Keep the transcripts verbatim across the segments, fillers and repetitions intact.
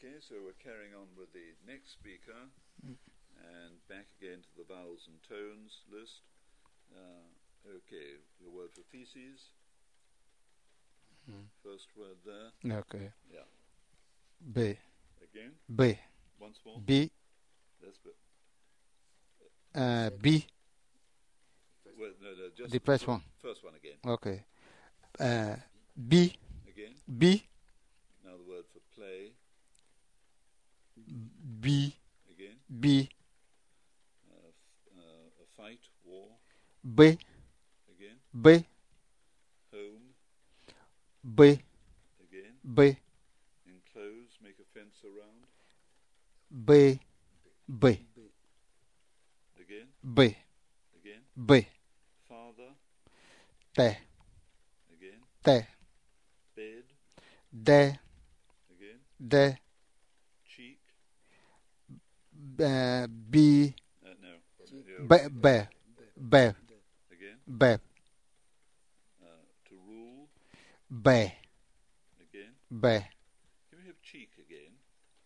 Okay, so we're carrying on with the next speaker, mm. and back again to the vowels and tones list. Uh, okay, the word for feces. Mm. First word there. Okay. Yeah. B. Again. B. Once more. B. That's B. Uh, B. Well, no, no, just the first one. First one again. Okay. Uh, B. Again. B. Now the word for play. B. Again. B. Uh, f- uh, a fight, war. B. Again. B. Home. B. Again. B. Enclose, make a fence around. B. B. Again. B. Again. B. Father. T. Again. T. Bed. D. Again. D. Cheek. Uh, B. Uh, no. B. B. B. Again. B. Uh, to rule. B. Again. B. Can we have cheek again?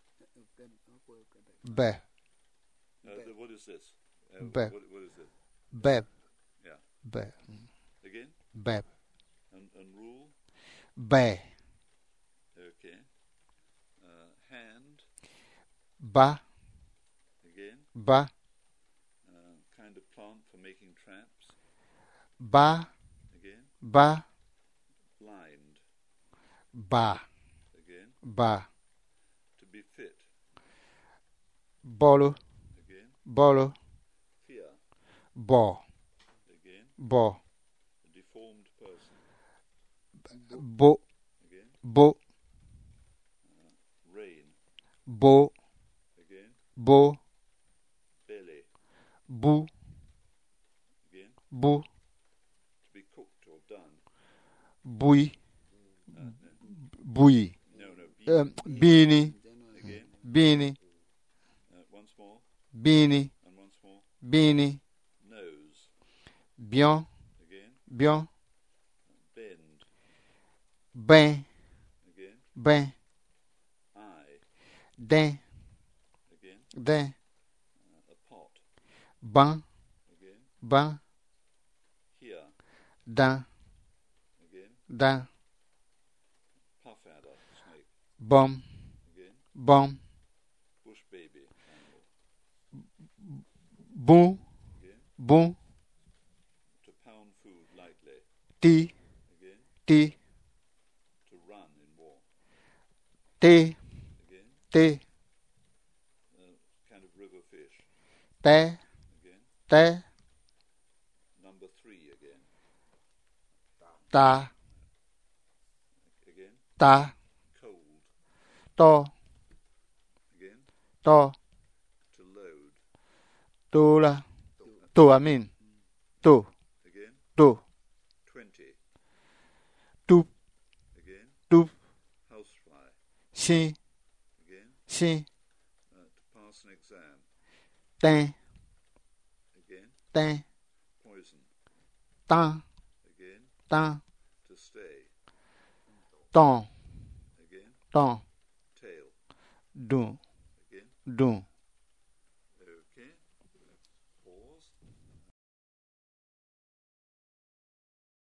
B. Uh, the, what is this? Uh, B. What, what is it? B. Yeah. B. Again? B. And, and rule? B. Okay. Uh, hand? Ba. Again? Ba. Uh, kind of plant for making traps? Ba. Again? Ba. Blind? Ba. Again? Ba. To be fit? Bolo. Again? Bolo. Fear? Bo. Again? Bo. A deformed person? Bo. Again? Bo. Uh, rain? Bo. Again? Bo. Belly? Bu. Again? Bu. To be cooked or done? Bui. Uh, no. Bui. No, no. Be- Um, Beanie. Again? Beanie. Uh, once more. Beanie. And once more. Beanie. Nose. Bien. Again. Bien. Bend. Ben. Again. Ben. Eye. Den. Again. Den. Uh, a pot. Ban. Again. Ban. Here. Dan. Again. Dan. Puff adder. Snake. Bom. Again. Bom. Bush baby. Animal. Boom. Again. Boom. To pound food lightly. Ti. Again. Ti. To run in war. Te. Again. Te. Uh, kind of river fish. Te. Again. Te. Number three again. Ta. Again. Ta. Cold. To. Again. To. To load. Tu la. Tu, I mean. Tu. Again. Tu. Twenty. Tu. Again. Tu. Housefly. Si. Again. Si. Uh, to pass an exam. Ten. Again. Ten. Poison. Tan. Again. Tan. To stay. Ton. Again. Ton. Tail. Dun. Again. Dun.